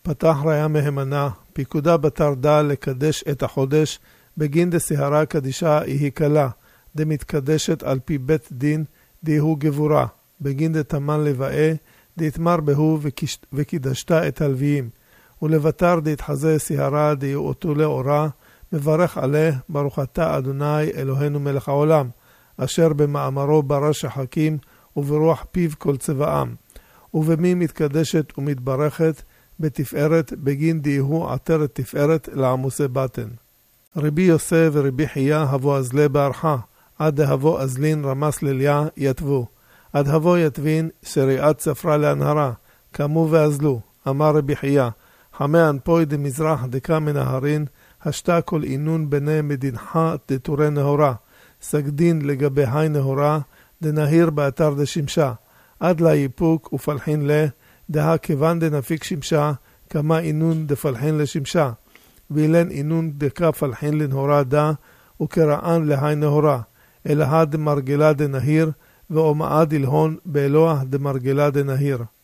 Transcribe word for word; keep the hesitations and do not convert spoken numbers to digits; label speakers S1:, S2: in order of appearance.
S1: פתח ראיה מהמנה, פיקודה בתר דל לקדש את החודש, בגין דסהרה קדישה היא קלה, דמתקדשת על פי בית דין, דהוא גבורה, בגין דתמן לבאה, דתמר בהו וקידשתה את הלוויים, ולבטר דתחזה סהרה דהוא אותו לאורה, מברך עליה, ברוך אתה אדוני אלוהינו מלך העולם, אשר במאמרו ברא שחקים, וברוח פיו כל צבאם, ובמי מתקדשת ומתברכת, בתפארת, בגין דהוא עטרת תפארת לעמוסי בטן. רבי יוסף ורבי חייה הבו אזלה בערכה, עד דהבו אזלין רמס לליה יתבו, עד הבו יתבין שריעת ספרה להנהרה, קמו ואזלו, אמר רבי חייה, חמי אנפוי דמזרח דקה מנהרין, השתה כל אינון בני מדינחה דתורי נהורה, סגדין לגבי היי נהורה, דנהיר באתר דשמשה, עד לה יפוק ופלחין לה, דה כיוון דנפיק שמשה, כמה אינון דפלחין לשמשה, ואילן אינון דקה פלחין לנהורה דה, וקראן להי נהורה, אלהה דמרגלה דנהיר, ואומאה דלהון באלוה דמרגלה דנהיר.